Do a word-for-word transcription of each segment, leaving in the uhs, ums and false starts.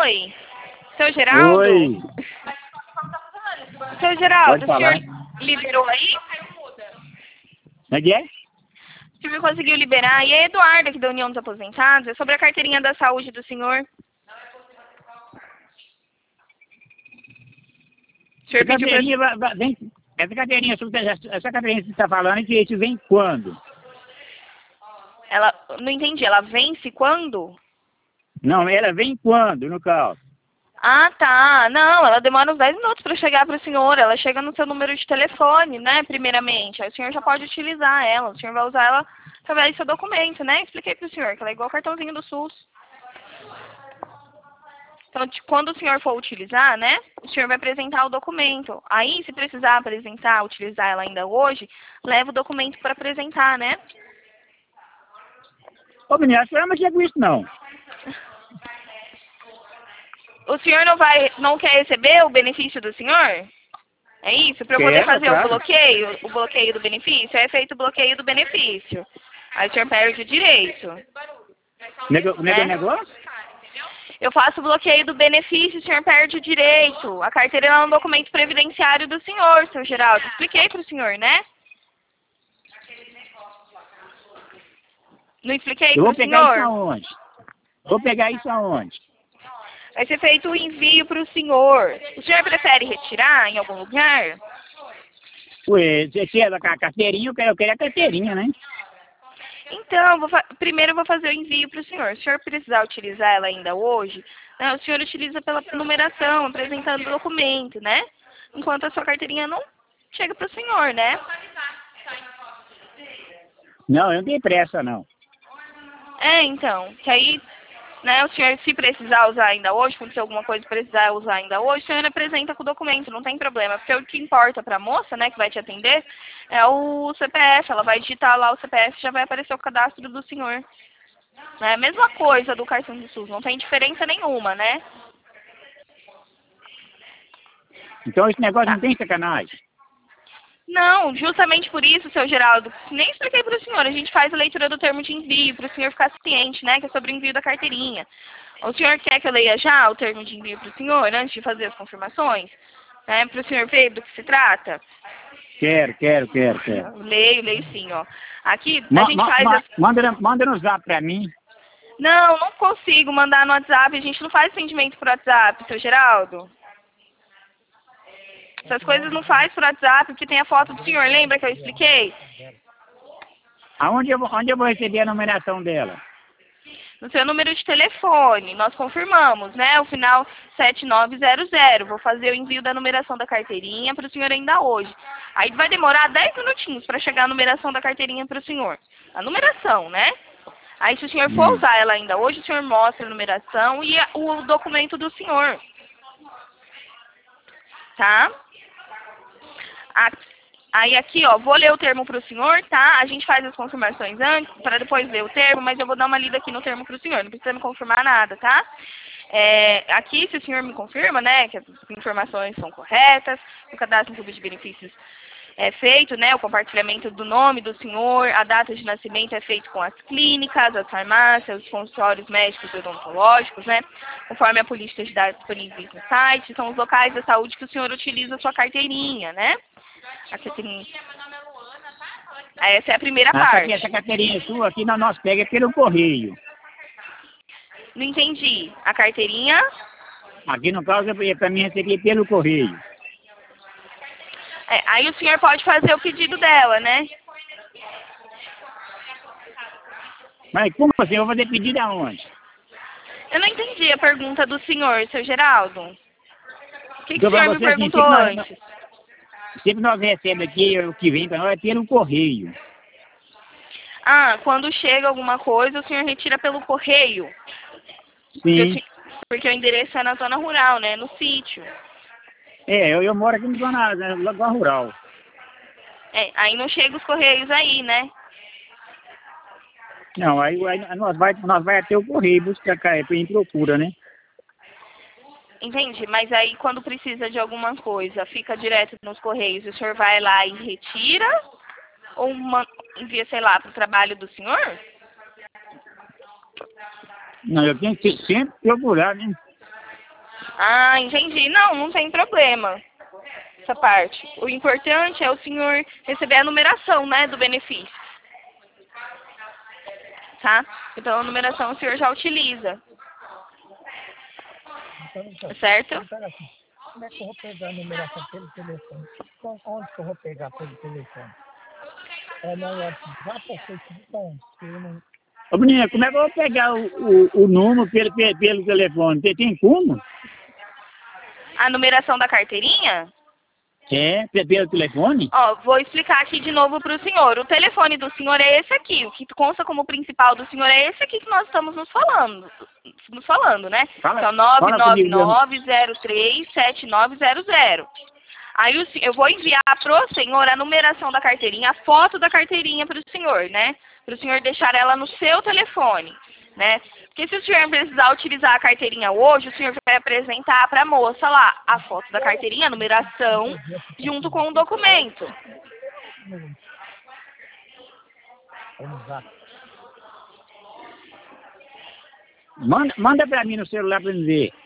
Oi, seu Geraldo? Oi. Seu Geraldo, Pode o senhor falar. liberou aí? Como é que é? O senhor conseguiu liberar? E a Eduarda, aqui da União dos Aposentados, é sobre a carteirinha da saúde do senhor. O senhor Essa pediu pra... carteirinha vai- vai- vem. Essa carteirinha, essa carteirinha que você está falando, que isso vem quando? Ela... Não entendi, ela vence quando? Não, ela vem quando, no caso? Ah, tá. Não, ela demora uns dez minutos para chegar para o senhor. Ela chega no seu número de telefone, né, primeiramente. Aí o senhor já pode utilizar ela. O senhor vai usar ela através do seu documento, né? Expliquei para o senhor que ela é igual o cartãozinho do SUS. Então, de- quando o senhor for utilizar, né, o senhor vai apresentar o documento. Aí, se precisar apresentar, utilizar ela ainda hoje, leva o documento para apresentar, né? Ô, menina, acho que eu não mexer com isso, não. O senhor não vai, não quer receber o benefício do senhor? É isso? Para eu poder Quero, fazer o claro. bloqueio, o bloqueio do benefício, é feito o bloqueio do benefício. Aí o senhor perde o direito. Nego, nego, Né? negócio? Eu faço o bloqueio do benefício, o senhor perde o direito. A carteira é um documento previdenciário do senhor, seu Geraldo. Expliquei para o senhor, né? Não expliquei Eu para vou o pegar isso senhor? aonde? Vou pegar isso aonde? Vai ser feito o envio para o senhor. O senhor prefere retirar em algum lugar? Ué, se se é da ca- carteirinha, eu quero, eu quero a carteirinha, né? Então, vou fa- primeiro eu vou fazer o envio para o senhor. Se o senhor precisar utilizar ela ainda hoje, né, o senhor utiliza pela numeração, apresentando o documento, né? Enquanto a sua carteirinha não chega para o senhor, né? Não, eu não tenho pressa, não. É, então, que aí, né, o senhor, se precisar usar ainda hoje, acontecer alguma coisa e precisar usar ainda hoje, o senhor apresenta com o documento, não tem problema. Porque o que importa para a moça, né, que vai te atender, é o C P F. Ela vai digitar lá o C P F e já vai aparecer o cadastro do senhor. É a mesma coisa do cartão do SUS, não tem diferença nenhuma, né? Então esse negócio Tá. não tem sacanagem. Não, justamente por isso, seu Geraldo, nem expliquei para o senhor, a gente faz a leitura do termo de envio, para o senhor ficar ciente, né, que é sobre o envio da carteirinha. O senhor quer que eu leia já o termo de envio para o senhor, antes de fazer as confirmações? Né, para o senhor ver do que se trata? Quero, quero, quero, quero. Leio, leio sim, ó. Aqui a Ma, gente ma, faz ma, as... manda, manda no zap pra mim. Não, não consigo mandar no WhatsApp, a gente não faz atendimento por WhatsApp, seu Geraldo. Essas coisas não faz por WhatsApp, porque tem a foto do senhor, lembra que eu expliquei? Aonde eu, vou- onde eu vou receber a numeração dela? No seu número de telefone, nós confirmamos, né? O final sete nove zero zero. Vou fazer o envio da numeração da carteirinha para o senhor ainda hoje. Aí vai demorar dez minutinhos para chegar a numeração da carteirinha para o senhor. A numeração, né? Aí se o senhor for Hum. usar ela ainda hoje, o senhor mostra a numeração e a- o documento do senhor. Tá? A- Aí aqui, ó, vou ler o termo para o senhor, tá? A gente faz as confirmações antes, para depois ler o termo, mas eu vou dar uma lida aqui no termo para o senhor, não precisa me confirmar nada, tá? É, aqui, se o senhor me confirma, né, que as informações são corretas, o cadastro em clube de benefícios é feito, né, o compartilhamento do nome do senhor, a data de nascimento é feito com as clínicas, as farmácias, os consultórios médicos e odontológicos, né, conforme a política de dados disponíveis no site, são os locais da saúde que o senhor utiliza a sua carteirinha, né? A carteirinha. Essa é a primeira Essa, parte. aqui, essa carteirinha sua aqui nós nós pega pelo correio. Não entendi. A carteirinha? Aqui no caso é para mim receber pelo correio. É, aí o senhor pode fazer o pedido dela, né? Mas como assim? Eu vou fazer pedido aonde? Eu não entendi a pergunta do senhor, seu Geraldo. O que, que Então o para senhor me você assim, perguntou sempre nós, antes? sempre nós recebemos aqui, o que vem para nós é pelo correio. Ah, quando chega alguma coisa, o senhor retira pelo correio. Porque, o Sim. se- porque o endereço é na zona rural, né? No sítio. É, eu, eu moro aqui na zona, na zona rural. É, aí não chega os correios aí, né? Não, aí, aí nós vai, nós vai até o correio buscar cá, em procura, né? Entende? Mas aí quando precisa de alguma coisa, fica direto nos correios, o senhor vai lá e retira? Ou uma, envia, sei lá, para o trabalho do senhor? Não, eu tenho que sempre procurar, né? Ah, entendi. Não, não tem problema essa parte. O importante é o senhor receber a numeração, né, do benefício. Tá? Então a numeração o senhor já utiliza. Então, então, Certo? então assim, como é que eu vou pegar a numeração pelo telefone? Então, onde que eu vou pegar pelo telefone? É no WhatsApp ou Facebook? Onde? Que eu não... Ô, menina, como é que eu vou pegar o, o, o número pelo, pelo, pelo telefone? Tem, tem como? A numeração da carteirinha? É, pe- pelo telefone? Ó, vou explicar aqui de novo para o senhor. O telefone do senhor é esse aqui. O que consta como principal do senhor é esse aqui que nós estamos nos falando. Nos falando, né? Fala, Que é o nove fala nove comigo mesmo. nove zero três sete nove zero zero. Aí o, se- eu vou enviar pro senhor a numeração da carteirinha, a foto da carteirinha para o senhor, né? Para o senhor deixar ela no seu telefone, né? Porque se o senhor precisar utilizar a carteirinha hoje, o senhor vai apresentar para a moça lá a foto da carteirinha, a numeração, junto com o documento. Vamos lá. Manda, manda pra mim no celular pra eu ver.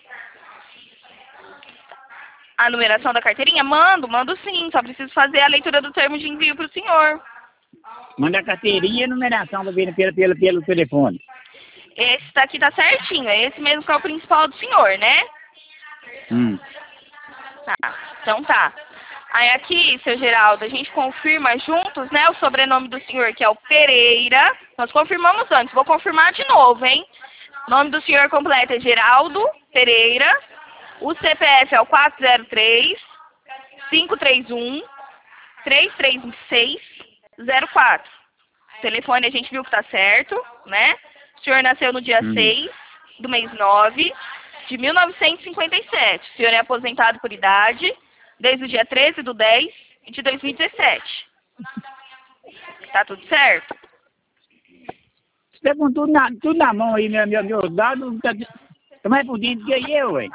A numeração da carteirinha? Mando, mando sim. Só preciso fazer a leitura do termo de envio para o senhor. Manda a carteirinha e a numeração pra ver pelo, pelo, pelo telefone. Esse daqui tá certinho. É esse mesmo que é o principal do senhor, né? Hum. Tá. Então tá. Aí aqui, seu Geraldo, a gente confirma juntos, né, o sobrenome do senhor, que é o Pereira. Nós confirmamos antes. Vou confirmar de novo, hein? O nome do senhor completo é Geraldo Pereira. O C P F é o quatro zero três, cinco três um, três três seis, zero quatro. O telefone a gente viu que tá certo, né? O senhor nasceu no dia Hum. seis do mês nove de mil novecentos e cinquenta e sete. O senhor é aposentado por idade desde o dia treze do dez de dois mil e dezessete. Tá tudo certo? Você tá com tudo na, tudo na mão aí, meu, meu, meu dado. Tá, tá mais por dentro que eu, ué.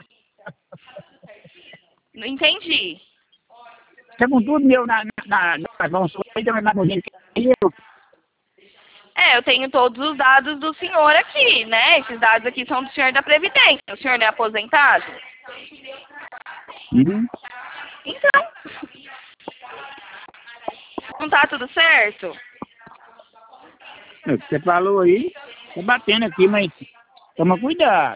Não entendi. Você tá com tudo meu na, na, nas mãos suas aí, tá mais por dentro que eu. É, eu tenho todos os dados do senhor aqui, né? Esses dados aqui são do senhor da Previdência. O senhor não é aposentado? Uhum. Então, não tá tudo certo? O que você falou aí, tá batendo aqui, mas toma cuidado.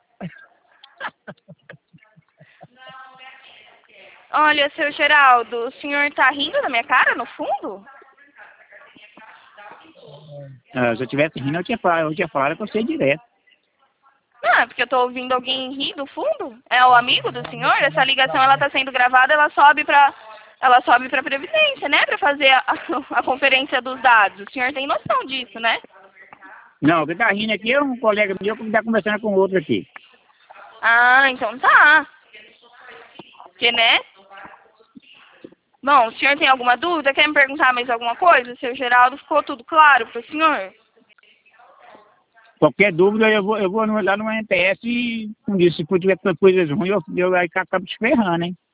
Olha, seu Geraldo, o senhor tá rindo da minha cara, no fundo? Ah, se eu tivesse rindo, eu tinha falado, eu tinha falado com você direto. Não, é porque eu tô ouvindo alguém rir do fundo. É o amigo do senhor? Essa ligação, ela tá sendo gravada, ela sobe pra... Ela sobe pra Previdência, né? Pra fazer a, a, a conferência dos dados. O senhor tem noção disso, né? Não, o que tá rindo aqui é um colega meu que tá conversando com outro aqui. Ah, então tá. Porque, né? Bom, o senhor tem alguma dúvida? Quer me perguntar mais alguma coisa? Seu Geraldo, ficou tudo claro pro senhor? Qualquer dúvida, eu vou, eu vou no- lá no M P S e, como disse, se for tiver coisas ruins, eu, eu aí acabo te ferrando, hein?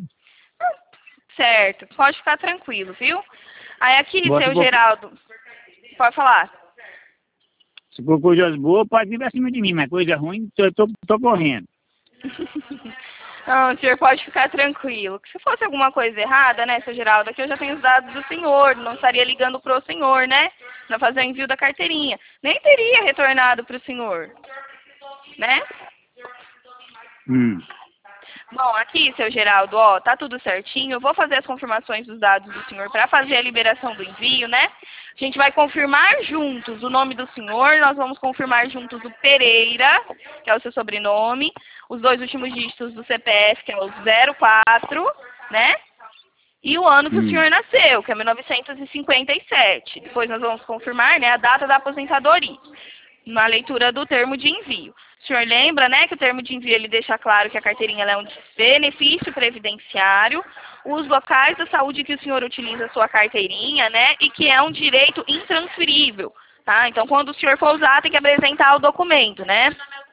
Certo, pode ficar tranquilo, viu? Aí aqui, Boa, seu boa. Geraldo, pode falar. Se for coisas boas, pode vir pra cima de mim, mas coisa ruim, eu tô, tô correndo. Não, o senhor pode ficar tranquilo. Que se fosse alguma coisa errada, né, seu Geraldo, aqui eu já tenho os dados do senhor, não estaria ligando pro senhor, né, pra fazer o envio da carteirinha. Nem teria retornado pro senhor, né? Hum. Bom, aqui, seu Geraldo, ó, tá tudo certinho. Eu vou fazer as confirmações dos dados do senhor para fazer a liberação do envio, né? A gente vai confirmar juntos o nome do senhor, nós vamos confirmar juntos o Pereira, que é o seu sobrenome, os dois últimos dígitos do C P F, que é o zero quatro, né? E o ano que Hum. o senhor nasceu, que é mil novecentos e cinquenta e sete. Depois nós vamos confirmar, né, a data da aposentadoria, na leitura do termo de envio. O senhor lembra, né, que o termo de envio ele deixa claro que a carteirinha ela é um benefício previdenciário, os locais da saúde que o senhor utiliza a sua carteirinha, né, e que é um direito intransferível, tá? Então, quando o senhor for usar, tem que apresentar o documento, né?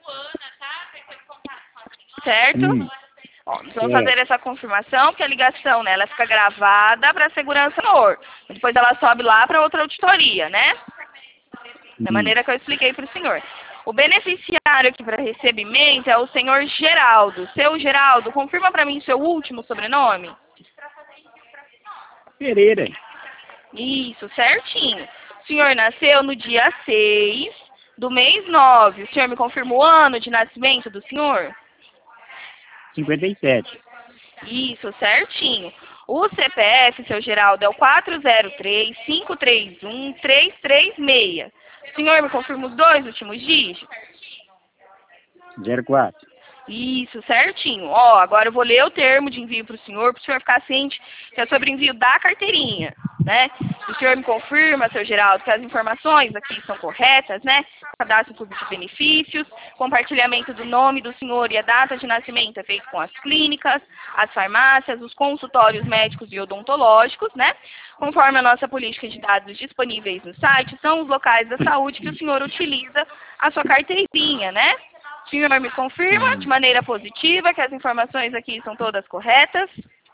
Certo? Hum. Ó, nós vamos É. fazer essa confirmação, porque a ligação, né, ela fica gravada para segurança do senhor. Depois ela sobe lá para outra auditoria, né? Da Hum. maneira que eu expliquei para o senhor. O beneficiário aqui para recebimento é o senhor Geraldo. Seu Geraldo, confirma para mim seu último sobrenome. Pereira. Isso, certinho. O senhor nasceu no dia seis do mês nove. O senhor me confirma o ano de nascimento do senhor? cinquenta e sete. Isso, certinho. O C P F, seu Geraldo, é o quatro zero três, cinco três um, três três seis. O senhor me confirma os dois últimos dígitos? zero quatro. Isso, certinho. Ó, agora eu vou ler o termo de envio para o senhor, para o senhor ficar ciente que é sobre envio da carteirinha, né? O senhor me confirma, seu Geraldo, que as informações aqui são corretas, né? Cadastro público de benefícios, compartilhamento do nome do senhor e a data de nascimento é feito com as clínicas, as farmácias, os consultórios médicos e odontológicos, né? Conforme a nossa política de dados disponíveis no site, são os locais da saúde que o senhor utiliza a sua carteirinha, né? O senhor me confirma de maneira positiva que as informações aqui são todas corretas?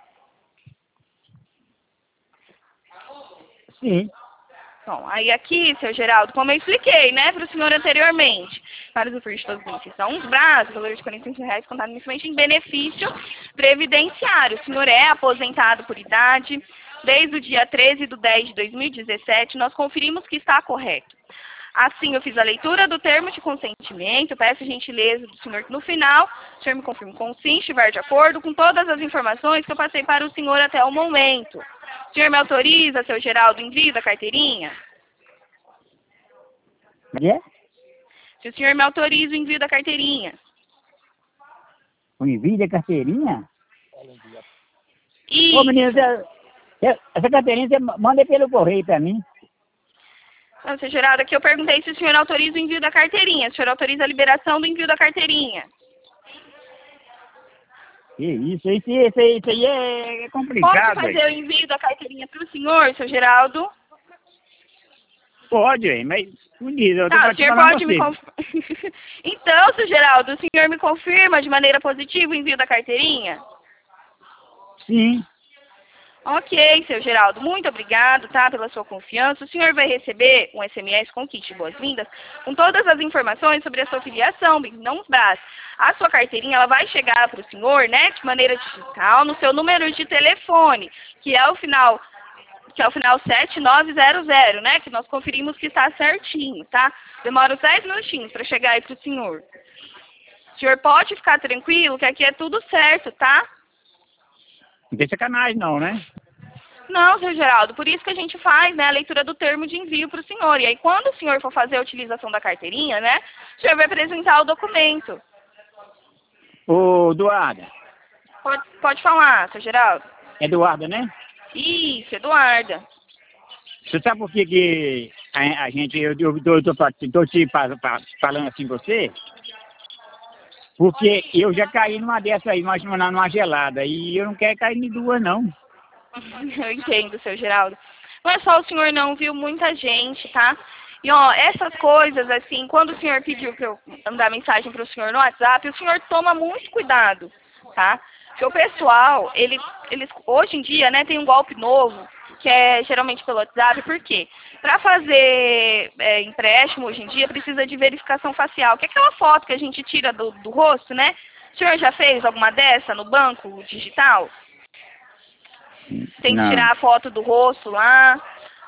Sim. Bom, aí aqui, seu Geraldo, como eu expliquei, né, para o senhor anteriormente, para os ofícios de todos os benefícios, são uns braços, valor de quarenta e cinco reais, contado mensalmente em benefício previdenciário. O senhor é aposentado por idade. Desde o dia treze de dez de dois mil e dezessete, nós conferimos que está correto. Assim, eu fiz a leitura do termo de consentimento, peço a gentileza do senhor que no final, o senhor me confirma com sim, estiver de acordo com todas as informações que eu passei para o senhor até o momento. O senhor me autoriza, seu Geraldo, envio da carteirinha? É? Se o senhor me autoriza o envio da carteirinha? O envio da carteirinha? Isso. Ô, menino, essa, essa carteirinha você manda pelo correio para mim. Não, seu Geraldo, aqui eu perguntei se o senhor autoriza o envio da carteirinha. Se o senhor autoriza a liberação do envio da carteirinha? Que isso, isso, isso, isso aí é complicado. Pode fazer o envio da carteirinha para o senhor, seu Geraldo? Pode, hein, mas menino, eu tô Tá, o senhor pode me confirmar. Então, seu Geraldo, o senhor me confirma de maneira positiva o envio da carteirinha? Sim. Ok, seu Geraldo, muito obrigado, tá, pela sua confiança. O senhor vai receber um S M S com kit de boas-vindas, com todas as informações sobre a sua filiação, não os braços. A sua carteirinha, ela vai chegar para o senhor, né, de maneira digital, no seu número de telefone, que é o final, que é o final sete nove zero zero, né, que nós conferimos que está certinho, tá? Demora uns dez minutinhos para chegar aí para o senhor. O senhor pode ficar tranquilo que aqui é tudo certo, tá? Não tem sacanagem não, né? Não, seu Geraldo, por isso que a gente faz, né, a leitura do termo de envio para o senhor. E aí, quando o senhor for fazer a utilização da carteirinha, né, o senhor vai apresentar o documento. Ô, Eduardo. Pode, pode falar, seu Geraldo. Eduardo, né? Isso, Eduarda. Você sabe por que, que a, a gente, eu, eu, eu, tô, tô te falando assim com você? Porque eu já caí numa dessa aí, numa, numa gelada, e eu não quero cair em duas, não. Eu entendo, seu Geraldo. Não é só o senhor não, viu? Muita gente, tá? E, ó, essas coisas, assim, quando o senhor pediu pra eu mandar mensagem pro senhor no WhatsApp, o senhor toma muito cuidado, tá? Porque o pessoal, eles, eles hoje em dia, né, tem um golpe novo, que é geralmente pelo WhatsApp. Por quê? Para fazer é, empréstimo hoje em dia, precisa de verificação facial, que é aquela foto que a gente tira do, do rosto, né? O senhor já fez alguma dessa no banco digital? Tem que Não. tirar a foto do rosto lá.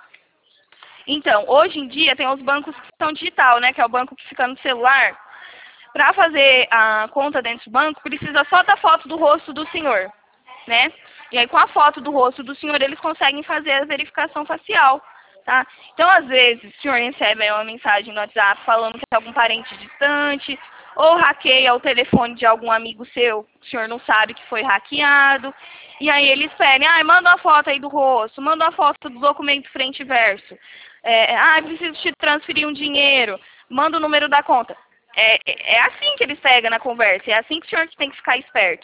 Então, hoje em dia tem os bancos que são digital, né? Que é o banco que fica no celular. Para fazer a conta dentro do banco, precisa só da foto do rosto do senhor, né? E aí, com a foto do rosto do senhor, eles conseguem fazer a verificação facial, tá? Então, às vezes, o senhor recebe aí uma mensagem no WhatsApp falando que é algum parente distante, ou hackeia o telefone de algum amigo seu, o senhor não sabe que foi hackeado, e aí eles pedem, ah, manda uma foto aí do rosto, manda uma foto do documento frente e verso, é, ah, preciso te transferir um dinheiro, manda o número da conta. É, é assim que eles pegam na conversa, é assim que o senhor tem que ficar esperto.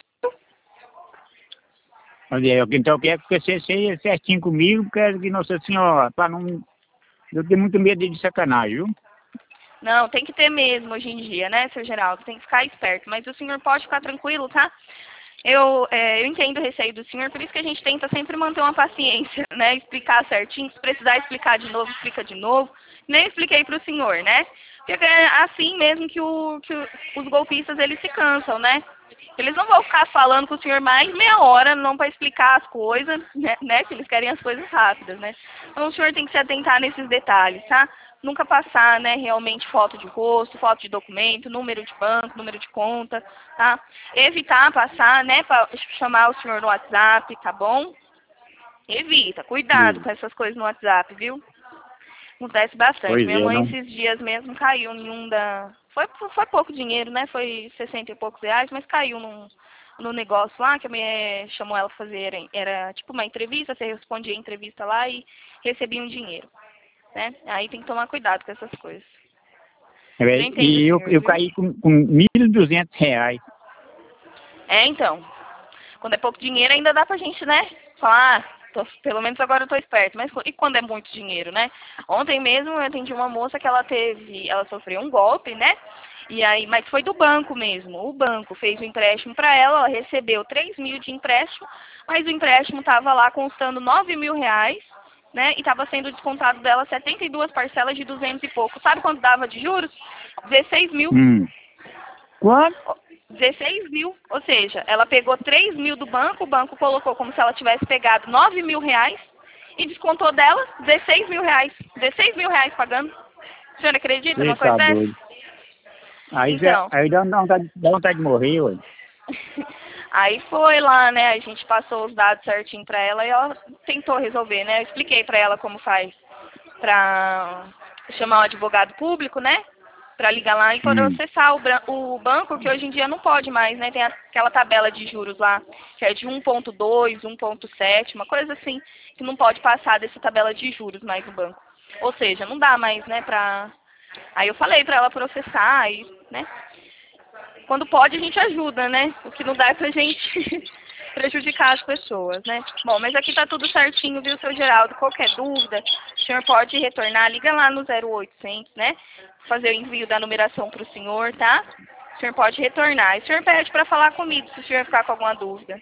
Então eu quero que você seja certinho comigo, quero que Nossa Senhora, para não... Eu tenho muito medo de sacanagem, viu? Não, tem que ter mesmo hoje em dia, né, seu Geraldo? Tem que ficar esperto. Mas o senhor pode ficar tranquilo, tá? Eu, é, eu entendo o receio do senhor, por isso que a gente tenta sempre manter uma paciência, né? Explicar certinho, se precisar explicar de novo, explica de novo. Nem expliquei para o senhor, né? Porque é assim mesmo que, o, que o, os golpistas, eles se cansam, né? Eles não vão ficar falando com o senhor mais meia hora, não para explicar as coisas, né, né? Que eles querem as coisas rápidas, né? Então o senhor tem que se atentar nesses detalhes, tá? Nunca passar, né, realmente foto de rosto, foto de documento, número de banco, número de conta, tá? Evitar passar, né, para chamar o senhor no WhatsApp, tá bom? Evita, cuidado Sim. com essas coisas no WhatsApp, viu? Acontece bastante. Pois Minha é, mãe não. esses dias mesmo caiu em um da... Foi, foi pouco dinheiro, né? Foi sessenta e poucos reais, mas caiu num, num negócio lá que a minha chamou ela pra fazer. Era, era tipo uma entrevista, você respondia a entrevista lá e recebia um dinheiro, né? Aí tem que tomar cuidado com essas coisas. É, Eu entendo, e eu, senhor, eu viu? caí com, com mil e duzentos reais. É, então. Quando é pouco dinheiro ainda dá pra gente, né? Falar, ah, tô, pelo menos agora eu tô esperto. Mas e quando é muito dinheiro, né? Ontem mesmo eu atendi uma moça que ela teve, ela sofreu um golpe, né? E aí, mas foi do banco mesmo. O banco fez o empréstimo para ela, ela recebeu três mil de empréstimo, mas o empréstimo estava lá constando nove mil reais, né? E estava sendo descontado dela setenta e duas parcelas de duzentos e pouco. Sabe quanto dava de juros? dezesseis mil. Hum. Quanto? dezesseis mil, ou seja, ela pegou três mil do banco, o banco colocou como se ela tivesse pegado nove mil reais e descontou dela dezesseis mil reais. dezesseis mil reais pagando. A senhora acredita Você numa coisa tá dessa? doido. Aí, já, Então, aí dá, dá, vontade, dá vontade de morrer, ué. aí foi lá, né, a gente passou os dados certinho pra ela e ela tentou resolver, né, eu expliquei pra ela como faz pra chamar um advogado público, né, pra ligar lá e poder Hum. acessar o, bran- o banco, que hoje em dia não pode mais, né, tem aquela tabela de juros lá, que é de um ponto dois, um ponto sete, uma coisa assim, que não pode passar dessa tabela de juros mais no banco. Ou seja, não dá mais, né, pra... Aí eu falei pra ela processar, aí, né, quando pode a gente ajuda, né, o que não dá é pra gente prejudicar as pessoas, né. Bom, mas aqui tá tudo certinho, viu, seu Geraldo? Qualquer dúvida, o senhor pode retornar, liga lá no zero oitocentos, né, fazer o envio da numeração pro senhor, tá? O senhor pode retornar. E o senhor pede pra falar comigo, se o senhor ficar com alguma dúvida.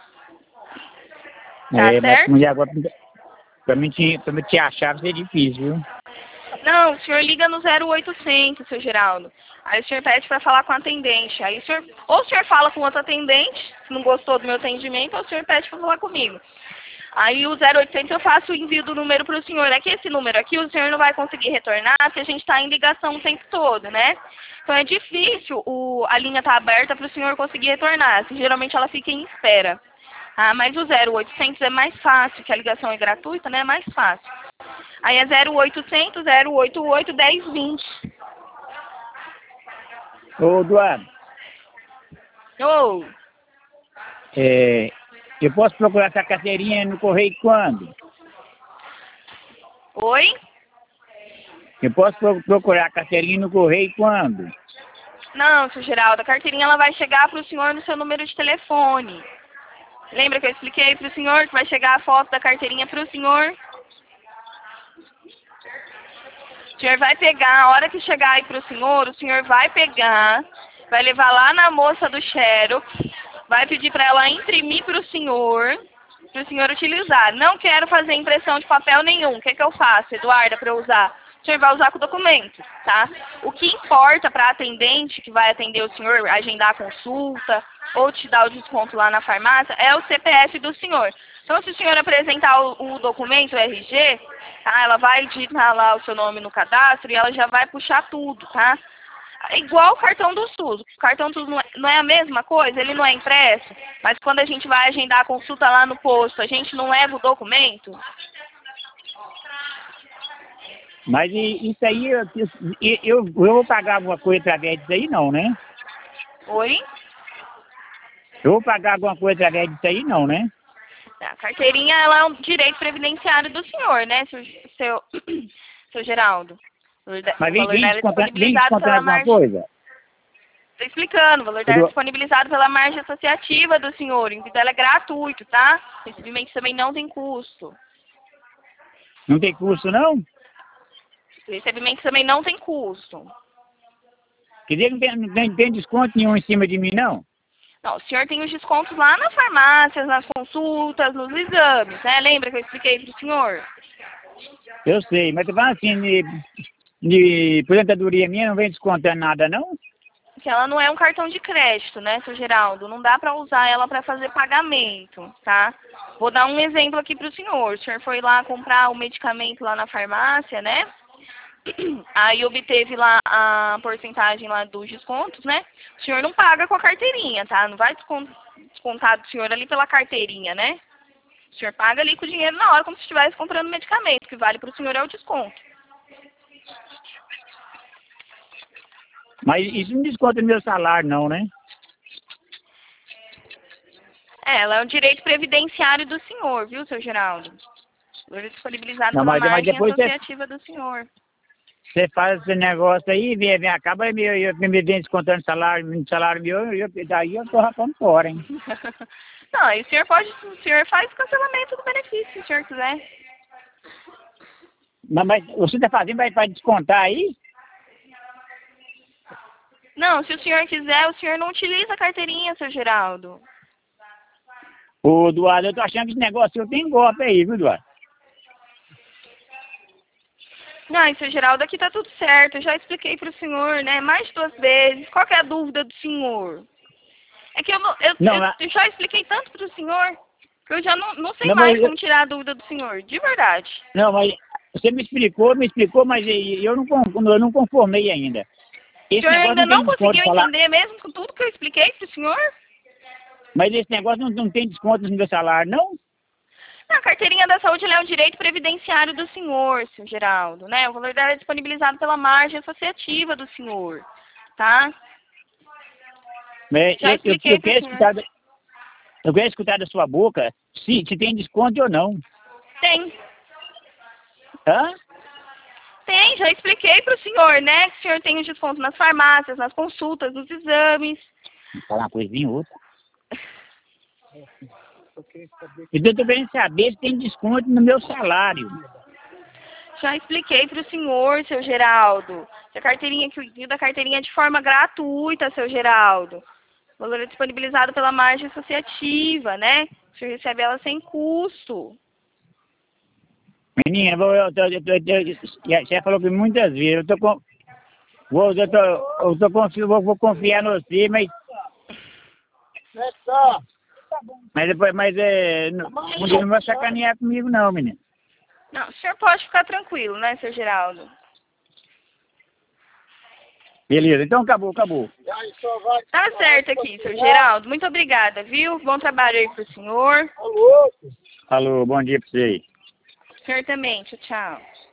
Tá É, mas certo? mulher agora, pra mim, te, pra mim te achar vai ser difícil, viu? Não, o senhor liga no zero oitocentos, seu Geraldo. Aí o senhor pede para falar com a atendente. Aí o senhor, ou o senhor fala com outro atendente, se não gostou do meu atendimento, ou o senhor pede para falar comigo. Aí o zero oitocentos eu faço o envio do número para o senhor. É que esse número aqui o senhor não vai conseguir retornar, porque a gente está em ligação o tempo todo, né? Então é difícil, o, a linha tá aberta para o senhor conseguir retornar. Assim, geralmente ela fica em espera. Ah, mas o zero oitocentos é mais fácil, que a ligação é gratuita, né? É mais fácil. Aí é zero oitocentos, zero oito oito, dez vinte. Ô, Eduardo, Ô, é, eu posso procurar essa carteirinha no correio quando? oi? Eu posso pro- procurar a carteirinha no correio quando? Não, seu Geraldo, a carteirinha ela vai chegar para o senhor no seu número de telefone. Lembra que eu expliquei para o senhor que vai chegar a foto da carteirinha para o senhor? O senhor vai pegar, a hora que chegar aí para o senhor, o senhor vai pegar, vai levar lá na moça do Xerox, vai pedir para ela imprimir para o senhor, para o senhor utilizar. Não quero fazer impressão de papel nenhum. O que, que eu faço, Eduarda, para eu usar? O senhor vai usar com o documento, tá? O que importa para a atendente que vai atender o senhor, agendar a consulta ou te dar o desconto lá na farmácia, é o C P F do senhor. Então, se o senhor apresentar o, o documento, o R G, tá? Ela vai digitar lá o seu nome no cadastro e ela já vai puxar tudo, tá? É igual o cartão do SUS. O cartão do SUS não é, não é a mesma coisa, ele não é impresso, mas quando a gente vai agendar a consulta lá no posto, a gente não leva o documento? Mas e, isso aí, eu, eu, eu vou pagar alguma coisa através disso aí, não, né? Oi? Eu vou pagar alguma coisa através disso aí, não, né? A carteirinha, ela é um direito previdenciário do senhor, né, seu, seu, seu Geraldo? O Mas vem, valor vem dela é descontando, vem disponibilizado descontando pela alguma margem... coisa? Estou explicando, o valor dela é Eu- disponibilizado pela margem associativa do senhor. O envio dela é gratuito, tá? O recebimento também não tem custo. Não tem custo, não? O recebimento também não tem custo. Quer dizer que não tem, não tem, não tem desconto nenhum em cima de mim, não? Não, o senhor tem os descontos lá nas farmácias, nas consultas, nos exames, né? Lembra que eu expliquei para o senhor? Eu sei, mas tu fala assim, de, de aposentadoria minha não vem descontando nada, não? Que ela não é um cartão de crédito, né, seu Geraldo? Não dá para usar ela para fazer pagamento, tá? Vou dar um exemplo aqui para o senhor. O senhor foi lá comprar o medicamento lá na farmácia, né? Aí obteve lá a porcentagem lá dos descontos, né? O senhor não paga com a carteirinha, tá? Não vai descontar do senhor ali pela carteirinha, né? O senhor paga ali com o dinheiro na hora, como se estivesse comprando medicamento. O que vale para o senhor é o desconto. Mas isso não desconta no meu salário, não, né? É, ela é um direito previdenciário do senhor, viu, seu Geraldo? Valor disponibilizado Não, pela mas, mas margem depois você, associativa do senhor. você faz esse negócio aí, vem, vem acaba me, eu, me vem descontando salário, salário meu, eu, daí eu tô rapando fora, hein? Não, aí o senhor pode, o senhor faz cancelamento do benefício, se o senhor quiser. Mas, mas você tá fazendo vai, vai descontar aí? Não, se o senhor quiser, o senhor não utiliza a carteirinha, seu Geraldo. Ô, Eduardo, eu tô achando que esse negócio eu tenho golpe aí, viu, Eduardo? Não, seu Geraldo, aqui tá tudo certo. Eu já expliquei pro senhor, né, mais de duas vezes. Qual que é a dúvida do senhor? É que eu, não, eu, Não, eu, mas- eu já expliquei tanto pro senhor que eu já não, não sei Não, mais mas como eu- tirar a dúvida do senhor, de verdade. Não, mas você me explicou, me explicou, mas eu não, con- eu não conformei ainda. O Esse senhor negócio ainda não tem não desconto conseguiu de falar, entender mesmo com tudo que eu expliquei pro senhor? mas esse negócio não, não tem desconto no meu salário, não? A carteirinha da saúde ela é um direito previdenciário do senhor, seu Geraldo, né? O valor dela é disponibilizado pela margem associativa do senhor, tá? Mas Já eu, eu, expliquei eu pro quero senhor. escutar, da- eu quero escutar da sua boca se, se tem desconto ou não. Tem. Hã? Tem, já expliquei pro senhor, né? Que o senhor tem os descontos nas farmácias, nas consultas, nos exames. Vou falar uma coisinha ou outra. Eu queria saber Então eu tô querendo saber se tem desconto no meu salário. Já expliquei pro senhor, seu Geraldo. Que a carteirinha, que o envio da carteirinha é de forma gratuita, seu Geraldo. O valor é disponibilizado pela margem associativa, né? O senhor recebe ela sem custo. Menina, vou- eu, tô- eu, tô- eu, tô- já, já falou que muitas vezes, eu tô com. Vou, eu tô, eu tô confi, vou, vou confiar no você, mas. Mas depois, mas é. Não, não vai sacanear comigo não, menino. Não, o senhor pode ficar tranquilo, né, seu Geraldo? Beleza, então acabou, acabou. Tá certo aqui, seu Geraldo. Muito obrigada, viu? Bom trabalho aí pro senhor. Alô, bom dia pra você aí. O senhor também. Tchau, tchau.